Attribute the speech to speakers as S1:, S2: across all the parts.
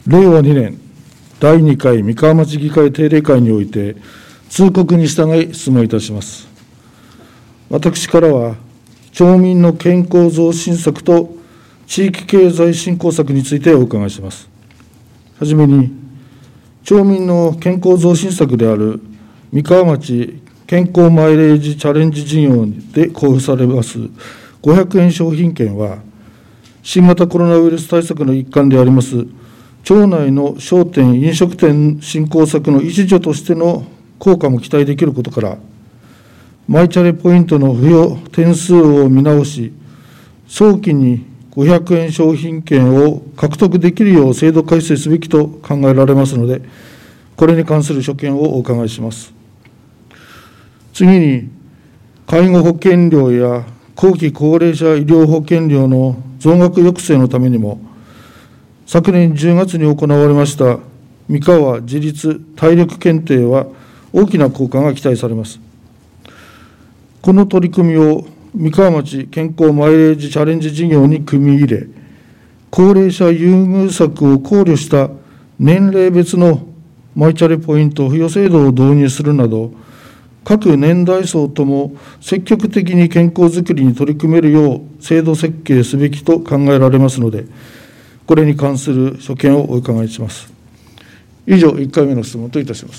S1: 令和2年第2回三河町議会定例会において、通告に従い質問いたします。私からは、町民の健康増進策と地域経済振興策についてお伺いします。はじめに、町民の健康増進策である三河町健康マイレージチャレンジ事業で交付されます500円商品券は、新型コロナウイルス対策の一環であります町内の商店・飲食店振興策の一助としての効果も期待できることから、マイチャレポイントの付与点数を見直し、早期に500円商品券を獲得できるよう制度改正すべきと考えられますので、これに関する所見をお伺いします。次に、介護保険料や後期高齢者医療保険料の増額抑制のためにも、昨年10月に行われました三河自立体力検定は大きな効果が期待されます。この取り組みを三河町健康マイレージチャレンジ事業に組み入れ、高齢者優遇策を考慮した年齢別のマイチャレポイント付与制度を導入するなど、各年代層とも積極的に健康づくりに取り組めるよう制度設計すべきと考えられますので、これに関する所見をお伺いします。以上、1回目の質問といたします。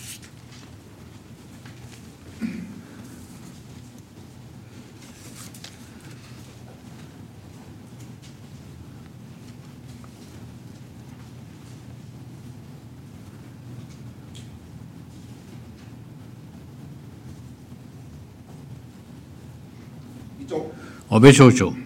S2: 安倍省長。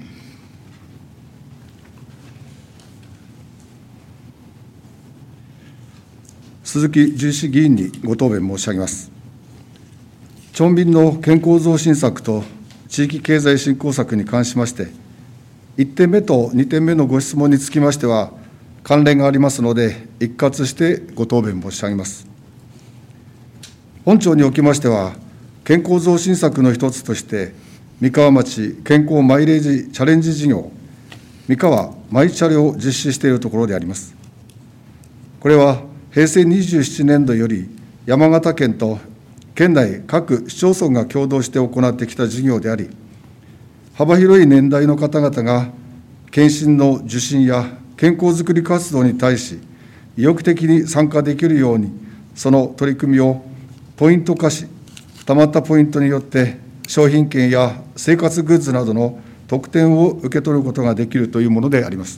S3: 鈴木純志議員にご答弁申し上げます。町民の健康増進策と地域経済振興策に関しまして、1点目と2点目のご質問につきましては、関連がありますので、一括してご答弁申し上げます。本町におきましては、健康増進策の一つとして、三河町健康マイレージチャレンジ事業、三河マイチャレを実施しているところであります。これは平成27年度より山形県と県内各市町村が共同して行ってきた事業であり、幅広い年代の方々が検診の受診や健康づくり活動に対し、意欲的に参加できるように、その取り組みをポイント化し、たまったポイントによって商品券や生活グッズなどの特典を受け取ることができるというものであります。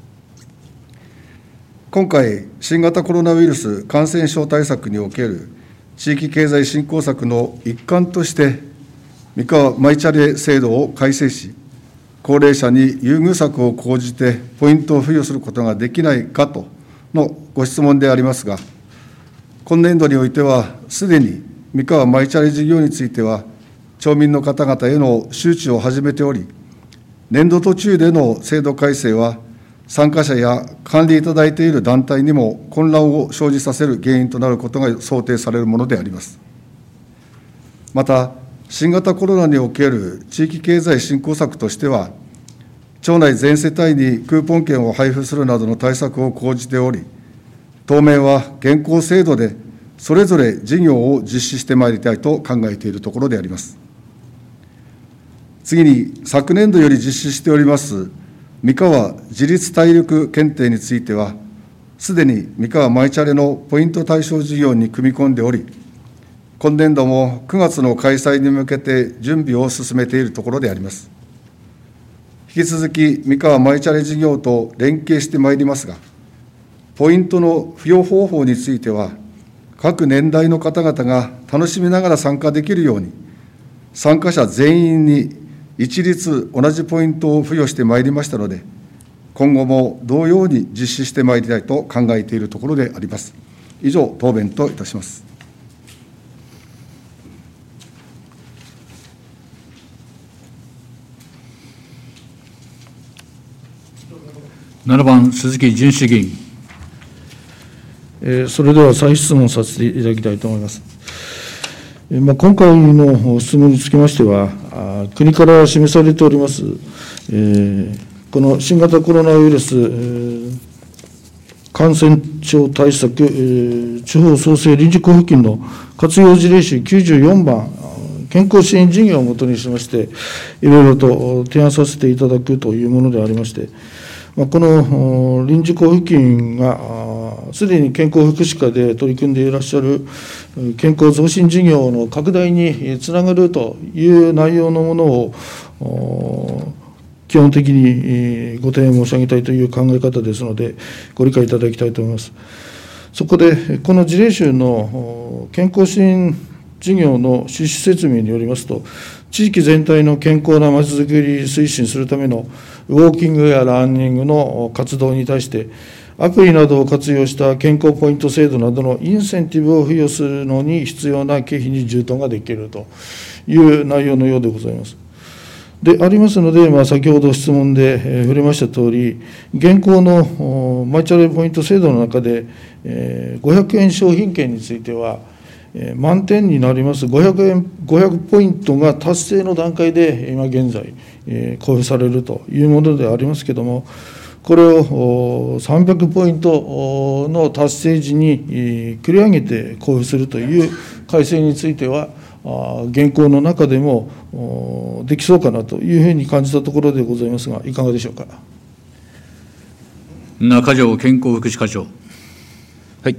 S3: 今回、新型コロナウイルス感染症対策における地域経済振興策の一環として、三河マイチャレ制度を改正し、高齢者に優遇策を講じてポイントを付与することができないかとのご質問でありますが、今年度においては、すでに三河マイチャレ事業については、町民の方々への周知を始めており、年度途中での制度改正は、参加者や管理いただいている団体にも混乱を生じさせる原因となることが想定されるものであります。また、新型コロナにおける地域経済振興策としては、町内全世帯にクーポン券を配布するなどの対策を講じており、当面は現行制度でそれぞれ事業を実施してまいりたいと考えているところであります。次に、昨年度より実施しております三河自立体力検定については、すでに三河マイチャレのポイント対象事業に組み込んでおり、今年度も9月の開催に向けて準備を進めているところであります。引き続き三河マイチャレ事業と連携してまいりますが、ポイントの付与方法については、各年代の方々が楽しみながら参加できるように、参加者全員に一律同じポイントを付与してまいりましたので、今後も同様に実施してまいりたいと考えているところであります。以上、答弁といたします。
S2: 7番、鈴木純志議員。
S1: それでは再質問させていただきたいと思います。今回の質問につきましては、国から示されております、この新型コロナウイルス感染症対策、地方創生臨時交付金の活用事例集94番、健康支援事業をもとにしまして、いろいろと提案させていただくというものでありまして、この臨時交付金がすでに健康福祉課で取り組んでいらっしゃる健康増進事業の拡大につながるという内容のものを基本的にご提案申し上げたいという考え方ですので、ご理解いただきたいと思います。そこで、この事例集の健康支援事業の趣旨説明によりますと、地域全体の健康なまちづくり推進するためのウォーキングやランニングの活動に対して、アプリなどを活用した健康ポイント制度などのインセンティブを付与するのに必要な経費に充当ができるという内容のようでございます。でありますので、先ほど質問で触れましたとおり、現行のマイチャレポイント制度の中で、500円商品券については、満点になります500ポイントが達成の段階で今現在、交付されるというものでありますけれども、これを300ポイントの達成時に繰り上げて交付するという改正については、現行の中でもできそうかなというふうに感じたところでございますが、いかがでしょうか。
S2: 中条健康福祉課長。
S4: はい。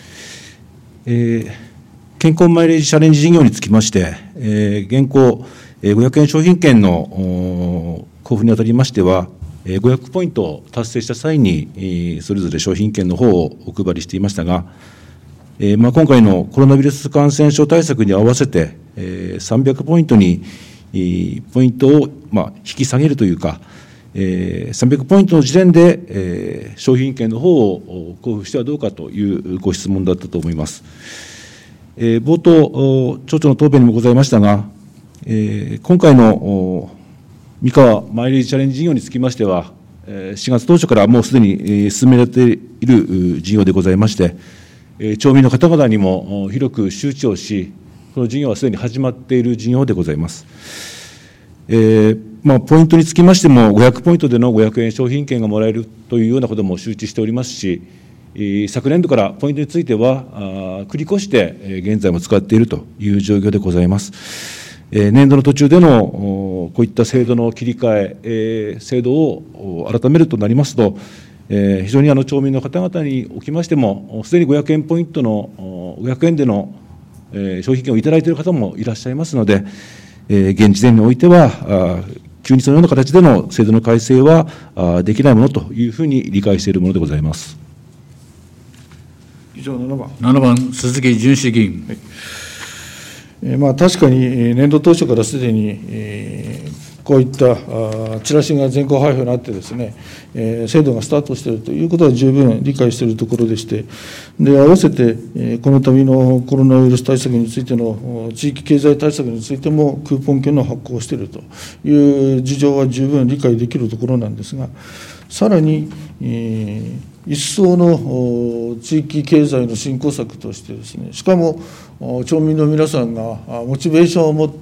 S4: 健康マイレージチャレンジ事業につきまして、現行500円商品券の交付にあたりましては、500ポイントを達成した際に、それぞれ商品券の方をお配りしていましたが、今回のコロナウイルス感染症対策に合わせて、300ポイントにポイントを引き下げるというか、300ポイントの時点で、商品券の方を交付してはどうかというご質問だったと思います。冒頭、町長の答弁にもございましたが、今回の三河マイレージチャレンジ事業につきましては、4月当初からもうすでに進められている事業でございまして、町民の方々にも広く周知をし、この事業はすでに始まっている事業でございます。ポイントにつきましても、500ポイントでの500円商品券がもらえるというようなことも周知しておりますし、昨年度からポイントについては繰り越して現在も使っているという状況でございます。年度の途中でのこういった制度の切り替え、制度を改めるとなりますと、非常に町民の方々におきましても、すでに500円ポイントの500円での商品券をいただいている方もいらっしゃいますので、現時点においては、急にそのような形での制度の改正はできないものというふうに理解しているものでございます。
S1: 以上
S2: 7番、鈴木淳氏議員。
S1: 確かに年度当初からすでに、こういったチラシが全校配布になってですね、制度がスタートしているということは十分理解しているところでして、で合わせてこの度のコロナウイルス対策についての地域経済対策についてもクーポン券の発行をしているという事情は十分理解できるところなんですが、さらに、一層の地域経済の振興策としてですね、しかも町民の皆さんがモチベーションを持って、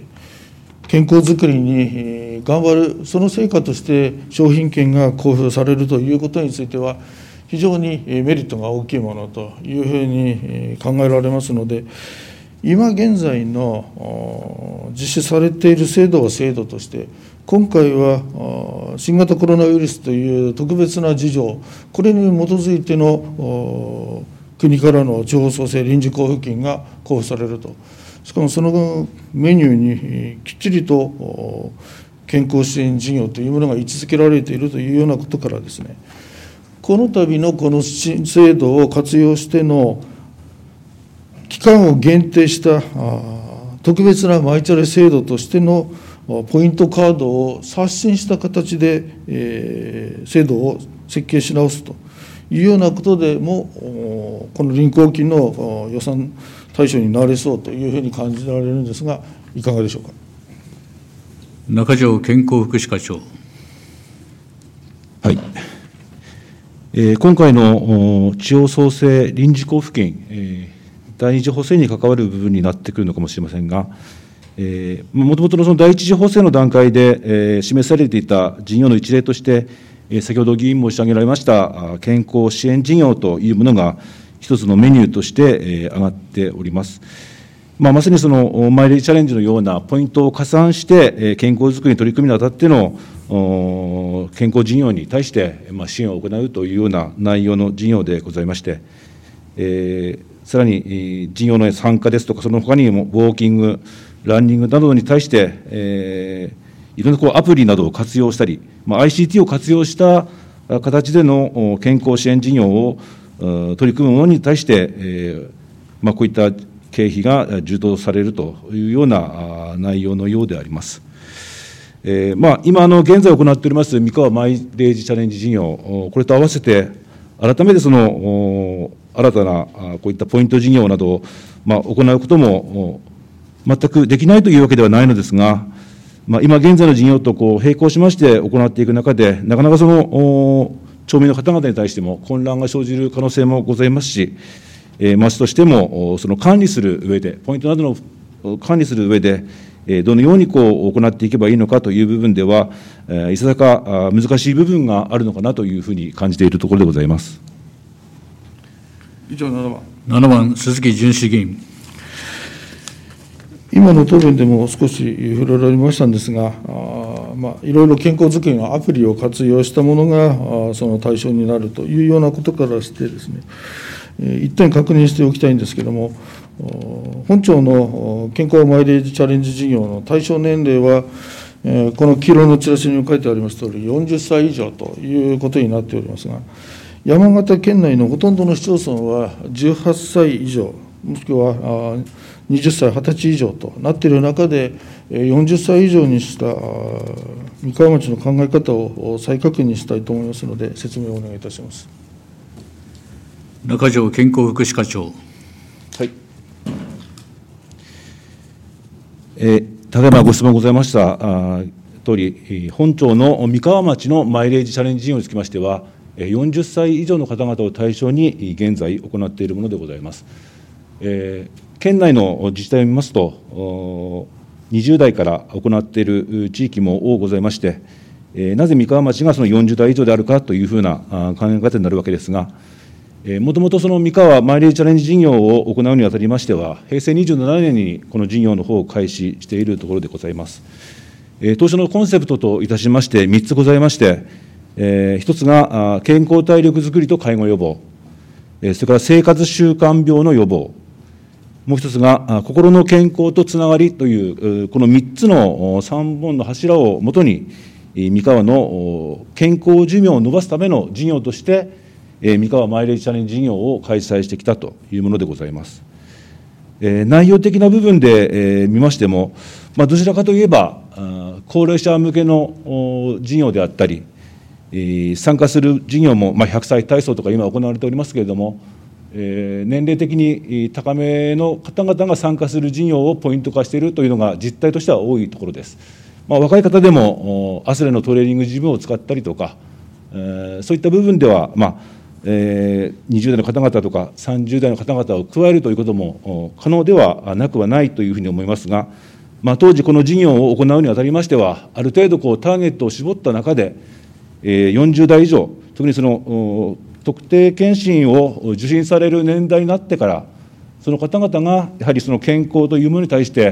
S1: 健康づくりに頑張る、その成果として商品券が交付されるということについては、非常にメリットが大きいものというふうに考えられますので、今現在の実施されている制度は制度として、今回は新型コロナウイルスという特別な事情、これに基づいての国からの地方創生臨時交付金が交付されると。しかもそのメニューにきっちりと健康支援事業というものが位置づけられているというようなことからですね、この度のこの制度を活用しての期間を限定した特別なマイチャレ制度としてのポイントカードを刷新した形で制度を設計し直すというようなことでも、この臨交金の予算対象になれそうというふうに感じられるんですが、いかがでしょうか。
S2: 中条健康福祉課長。
S4: はい。今回の地方創生臨時交付金、第二次補正に関わる部分になってくるのかもしれませんが、もともとのその第一次補正の段階で、示されていた事業の一例として、 先ほど議員申し上げられました健康支援事業というものが一つのメニューとして上がっております。まさにそのマイレージチャレンジのようなポイントを加算して健康づくりに取り組みにあたっての健康事業に対して支援を行うというような内容の事業でございまして、さらに事業の参加ですとか、その他にもウォーキング、ランニングなどに対して、いろんなアプリなどを活用したり、ICT を活用した形での健康支援事業を取り組むものに対して、こういった経費が充当されるというような内容のようであります。今、現在行っております三河マイレージチャレンジ事業、これと合わせて、改めてその新たなこういったポイント事業などを行うことも全くできないというわけではないのですが、今現在の事業と並行しまして行っていく中で、なかなかその町民の方々に対しても混乱が生じる可能性もございますし、町としてもその管理する上で、ポイントなどの管理する上で、どのように行っていけばいいのかという部分では、いささか難しい部分があるのかなというふうに感じているところでございます。
S1: 以上7番。
S2: 7番、鈴木淳氏議員。
S1: 今の答弁でも少し触れられましたんですが、いろいろ健康づくりのアプリを活用したものがその対象になるというようなことからしてですね、一点確認しておきたいんですけれども、本庁の健康マイレージチャレンジ事業の対象年齢は、この黄色のチラシに書いてありますとおり、40歳以上ということになっておりますが、山形県内のほとんどの市町村は18歳以上、もしくは20歳、20歳以上となっている中で、40歳以上にした三河町の考え方を再確認したいと思いますので、説明をお願いいたします。
S2: 中条健康福祉課長。
S4: はい。ただいまご質問ございました通り、本町の三河町のマイレージチャレンジ事業につきましては、40歳以上の方々を対象に現在行っているものでございます。県内の自治体を見ますと、20代から行っている地域も多ございまして、なぜ三河町がその40代以上であるかというふうな考え方になるわけですが、もともとその三河マイレージチャレンジ事業を行うにあたりましては、平成27年にこの事業の方を開始しているところでございます。当初のコンセプトといたしまして3つございまして、1つが健康体力づくりと介護予防、それから生活習慣病の予防、もう一つが心の健康とつながりという、この3つの3本の柱をもとに、三河の健康寿命を伸ばすための事業として、三河マイレージチャレンジ事業を開催してきたというものでございます。内容的な部分で見ましても、どちらかといえば、高齢者向けの事業であったり、参加する事業も100歳体操とか今行われておりますけれども、年齢的に高めの方々が参加する事業をポイント化しているというのが実態としては多いところです。若い方でもアスレのトレーニングジムを使ったりとか、そういった部分では、20代の方々とか30代の方々を加えるということも可能ではなくはないというふうに思いますが、当時この事業を行うにあたりましては、ある程度ターゲットを絞った中で、40代以上、特にその特定健診を受診される年代になってから、その方々がやはりその健康というものに対して、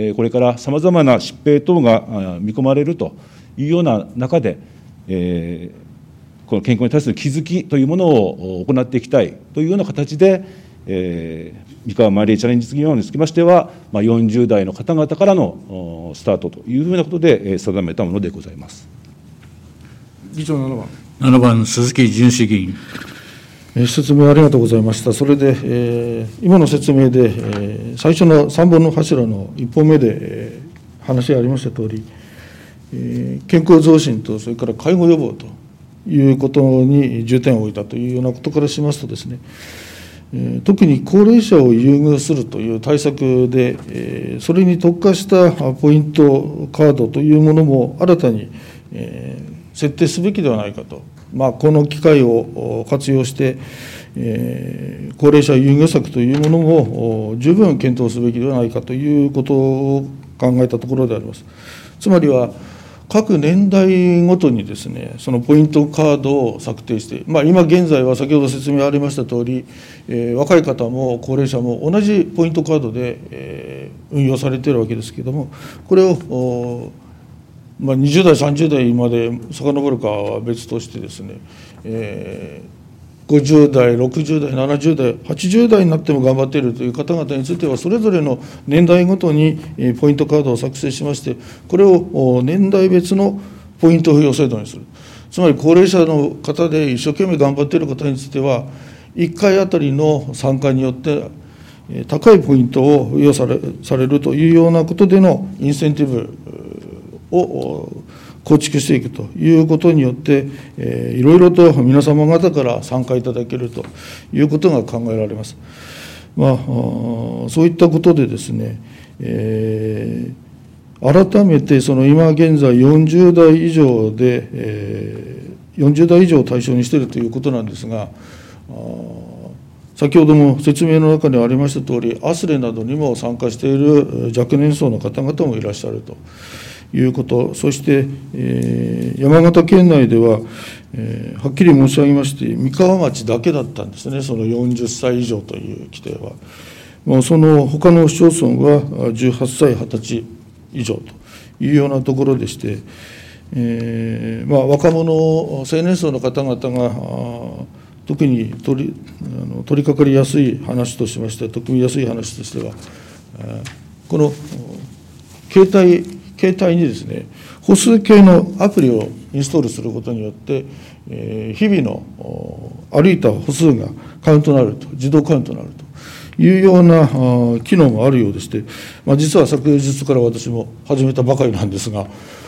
S4: これからさまざまな疾病等が見込まれるというような中で、この健康に対する気づきというものを行っていきたいというような形で、三河マイレージチャレンジ事業につきましては、40代の方々からのスタートというふうなことで定めたものでございます。
S1: 議長7番。
S2: 7番、鈴木淳氏議員。
S1: 説明ありがとうございました。それで、今の説明で、最初の3本の柱の1本目で、話がありましたとおり、健康増進とそれから介護予防ということに重点を置いたというようなことからしますとですね、特に高齢者を優遇するという対策で、それに特化したポイントカードというものも新たに設定すべきではないかと、この機会を活用して、高齢者優遇策というものも十分検討すべきではないかということを考えたところであります。つまりは、 各年代ごとにですね、そのポイントカードを策定して、今現在は先ほど説明ありましたとおり、若い方も高齢者も同じポイントカードで、運用されているわけですけれども、これを20代、30代まで遡るかは別としてですね、50代、60代、70代、80代になっても頑張っているという方々については、それぞれの年代ごとにポイントカードを作成しまして、これを年代別のポイント付与制度にする。つまり高齢者の方で一生懸命頑張っている方については、1回あたりの参加によって高いポイントを付与されるというようなことでのインセンティブを構築していくということによって、いろいろと皆様方から参加いただけるということが考えられます。そういったことでですね、改めてその今現在40代以上で、40代以上を対象にしているということなんですが、先ほども説明の中にありましたとおり、アスレなどにも参加している若年層の方々もいらっしゃるということ、そして、山形県内では、はっきり申し上げまして、三河町だけだったんですね、その40歳以上という規定は。もうその他の市町村は18歳、20歳以上というようなところでして、若者、青年層の方々が特に取り掛かりやすい話としまして、取り組みやすい話としては、この携帯にですね、歩数計のアプリをインストールすることによって、日々の歩いた歩数がカウントになると、自動カウントになるというような機能もあるようでして、実は昨日から私も始めたばかりなんですが、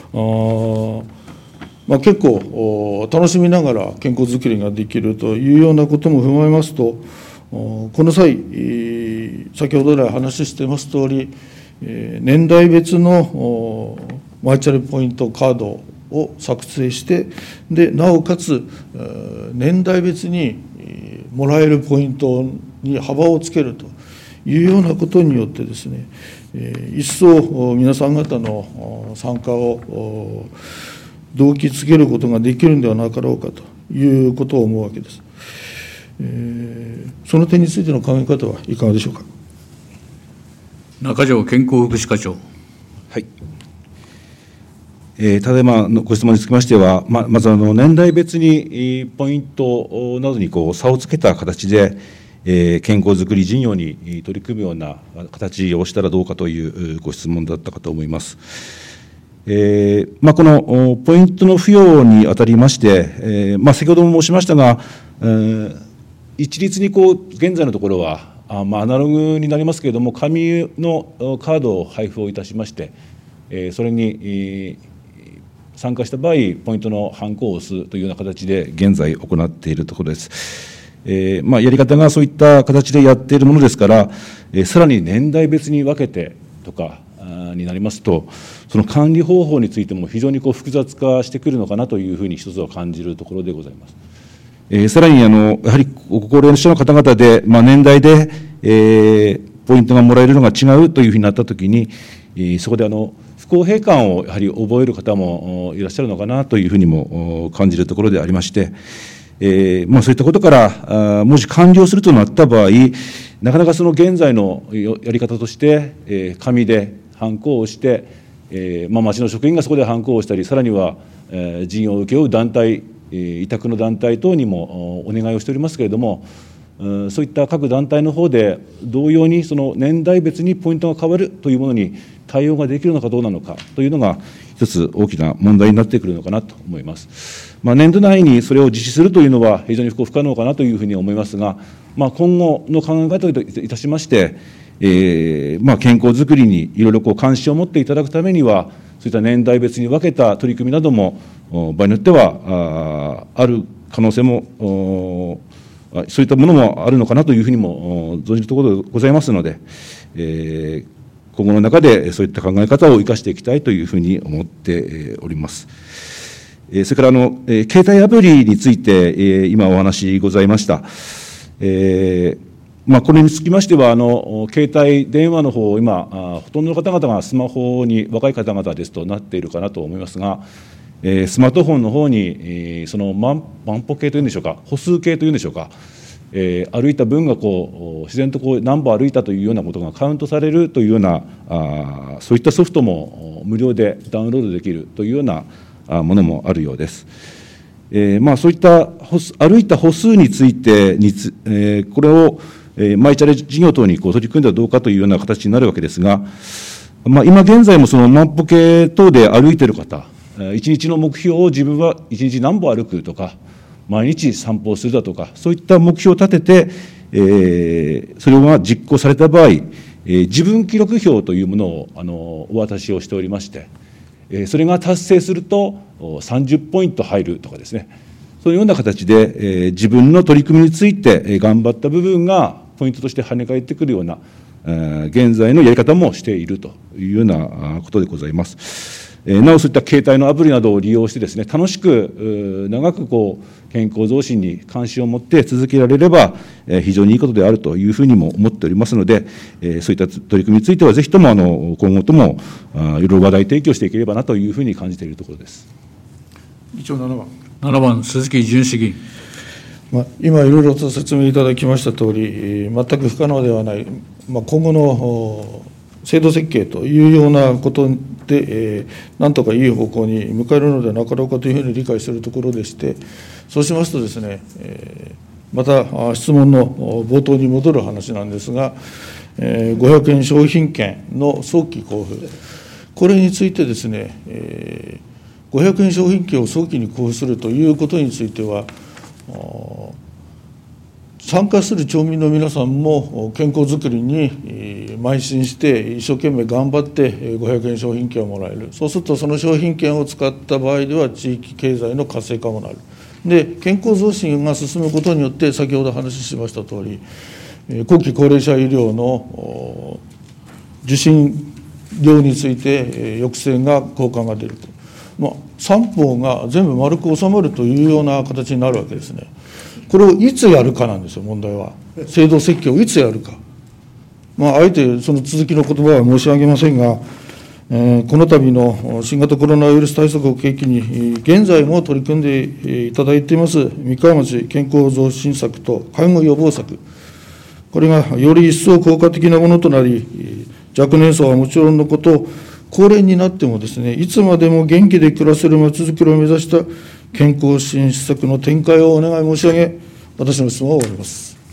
S1: 結構楽しみながら健康づくりができるというようなことも踏まえますと、この際、先ほど来話してますとおり、年代別のマイチャレポイントカードを作成して、でなおかつ年代別にもらえるポイントに幅をつけるというようなことによってですね、一層皆さん方の参加を動機づけることができるんではなかろうかということを思うわけです。その点についての考え方はいかがでしょうか。
S2: 中条健康福祉課長。
S4: はい。ただいまのご質問につきましては、まず年代別にポイントなどに差をつけた形で、健康づくり事業に取り組むような形をしたらどうかというご質問だったかと思います。このポイントの付与にあたりまして、先ほども申しましたが、一律に現在のところは、アナログになりますけれども、紙のカードを配布をいたしまして、それに参加した場合、ポイントのハンコを押すというような形で現在行っているところです。やり方がそういった形でやっているものですから、さらに年代別に分けてとかになりますと、その管理方法についても非常に複雑化してくるのかなというふうに一つは感じるところでございます。さらにやはりご高齢者の方々で、年代で、ポイントがもらえるのが違うというふうになったときに、そこで不公平感をやはり覚える方もいらっしゃるのかなというふうにも感じるところでありまして、そういったことからもし完了するとなった場合、なかなかその現在のやり方として、紙でハンコを押して、町の職員がそこでハンコを押したり、さらには、事業を請け負う団体、委託の団体等にもお願いをしておりますけれども、そういった各団体の方で同様にその年代別にポイントが変わるというものに対応ができるのかどうなのかというのが一つ大きな問題になってくるのかなと思います。年度内にそれを実施するというのは非常に不可能かなというふうに思いますが、今後の考え方といたしまして、健康づくりにいろいろ関心を持っていただくためには、そういった年代別に分けた取り組みなども場合によってはある可能性もそういったものもあるのかなというふうにも存じるところでございますので、今後の中でそういった考え方を生かしていきたいというふうに思っております。それから携帯アプリについて今お話ございました。 これにつきましては、携帯電話の方を今、ほとんどの方々がスマホに、若い方々ですとなっているかなと思いますが、スマートフォンの方に、その万歩計というんでしょうか、歩数計というんでしょうか、歩いた分が自然と何歩歩いたというようなことがカウントされるというような、そういったソフトも無料でダウンロードできるというようなものもあるようです。そういった歩いた歩数についてこれをマイチャレ事業等に取り組んではどうかというような形になるわけですが、今現在もその万歩計等で歩いている方、一日の目標を自分は一日何歩歩くとか、毎日散歩をするだとか、そういった目標を立てて、それが実行された場合、自分記録表というものをお渡しをしておりまして、それが達成すると30ポイント入るとかですね、そういうような形で、自分の取り組みについて頑張った部分がポイントとして跳ね返ってくるような、現在のやり方もしているというようなことでございます。なお、そういった携帯のアプリなどを利用してですね、楽しく長く健康増進に関心を持って続けられれば、非常にいいことであるというふうにも思っておりますので、そういった取り組みについては、ぜひとも今後ともいろいろ話題提供していければなというふうに感じているところです。
S1: 議長7番。
S2: 7番、鈴木淳氏議員。
S1: 今、いろいろと説明いただきましたとおり、全く不可能ではない、今後の制度設計というようなことで、なんとかいい方向に向かえるのではなかろうかというふうに理解しているところでして、そうしますとですね、また質問の冒頭に戻る話なんですが、500円商品券の早期交付、これについてですね、500円商品券を早期に交付するということについては、参加する町民の皆さんも健康づくりに邁進して一生懸命頑張って500円商品券をもらえる。そうするとその商品券を使った場合では地域経済の活性化もなる。で、健康増進が進むことによって先ほど話しましたとおり、後期高齢者医療の受診料について抑制が効果が出ると。三方が全部丸く収まるというような形になるわけですね。これをいつやるかなんですよ、問題は。制度設計をいつやるか。あえてその続きの言葉は申し上げませんが、この度の新型コロナウイルス対策を契機に、現在も取り組んでいただいています三河町健康増進策と介護予防策、これがより一層効果的なものとなり、若年層はもちろんのこと、高齢になってもですね、いつまでも元気で暮らせるまちづくりを目指した健康支援施策の展開をお願い申し上げ、私の質問を終わります。